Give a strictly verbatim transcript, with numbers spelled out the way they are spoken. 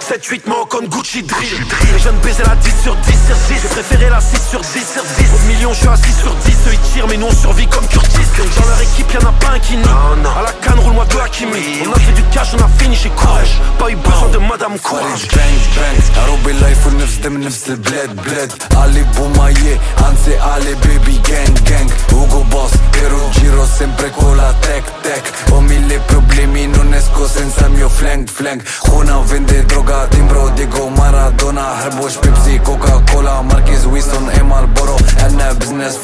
sept huit Moroccan Gucci drill. Les jeunes baiser la dix sur dix sur dix. J'ai préféré la six sur dix sur dix. Au million je suis à six sur dix. Eux ils tirent mais nous on survit comme Curtis. Dans leur équipe y'en a pas un qui nie. À la canne roule-moi deux Hakimi. On a fait du cash, on a fini chez Courage. Pas eu besoin de Madame Courage. Bang bang عروبي لايف ونفس من نفس البلاد بلاد علي بومايي انسي علي بيبي جانج جانج Hugo Boss Pero giro sempre con la tech tech Ho mille problemi non esco senza il mio flank flank Khuna vende droga timbro Diego Maradona Herbosh Pepsi Coca Cola Marquez Winston e Marlboro عنا business